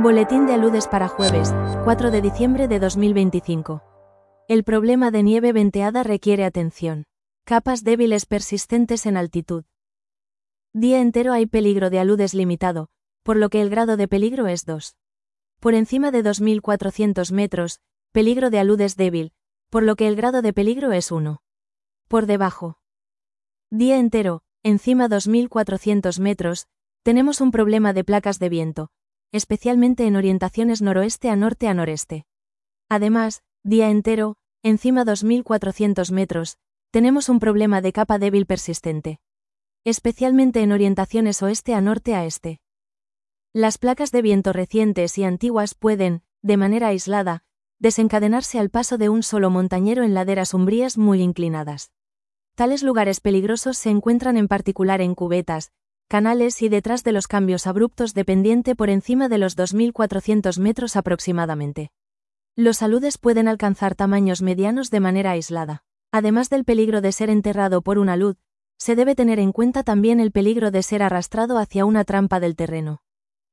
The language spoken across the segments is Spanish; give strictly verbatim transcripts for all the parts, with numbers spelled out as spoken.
Boletín de aludes para jueves, cuatro de diciembre de dos mil veinticinco. El problema de nieve venteada requiere atención. Capas débiles persistentes en altitud. Día entero hay peligro de aludes limitado, por lo que el grado de peligro es dos. Por encima de dos mil cuatrocientos metros, peligro de aludes débil, por lo que el grado de peligro es uno. Por debajo. Día entero, encima dos mil cuatrocientos metros, tenemos un problema de placas de viento, especialmente en orientaciones noroeste a norte a noreste. Además, día entero, encima dos mil cuatrocientos metros, tenemos un problema de capa débil persistente, especialmente en orientaciones oeste a norte a este. Las placas de viento recientes y antiguas pueden, de manera aislada, desencadenarse al paso de un solo montañero en laderas umbrías muy inclinadas. Tales lugares peligrosos se encuentran en particular en cubetas, canales y detrás de los cambios abruptos de pendiente por encima de los dos mil cuatrocientos metros aproximadamente. Los aludes pueden alcanzar tamaños medianos de manera aislada. Además del peligro de ser enterrado por un alud, se debe tener en cuenta también el peligro de ser arrastrado hacia una trampa del terreno.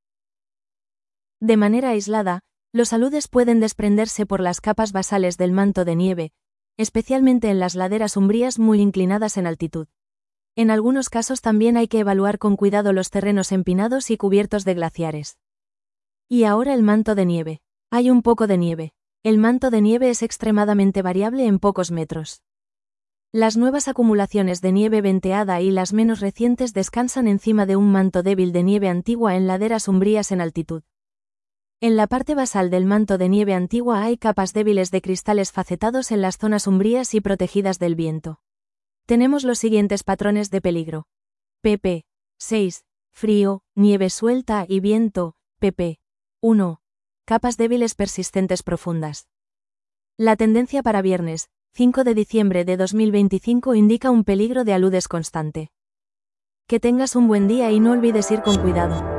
De manera aislada, los aludes pueden desprenderse por las capas basales del manto de nieve, especialmente en las laderas umbrías muy inclinadas en altitud. En algunos casos también hay que evaluar con cuidado los terrenos empinados y cubiertos de glaciares. Y ahora el manto de nieve. Hay un poco de nieve. El manto de nieve es extremadamente variable en pocos metros. Las nuevas acumulaciones de nieve venteada y las menos recientes descansan encima de un manto débil de nieve antigua en laderas umbrías en altitud. En la parte basal del manto de nieve antigua hay capas débiles de cristales facetados en las zonas umbrías y protegidas del viento. Tenemos los siguientes patrones de peligro. pp. seis. Frío, nieve suelta y viento. pp. uno. Capas débiles persistentes profundas. La tendencia para viernes, cinco de diciembre de dos mil veinticinco indica un peligro de aludes constante. Que tengas un buen día y no olvides ir con cuidado.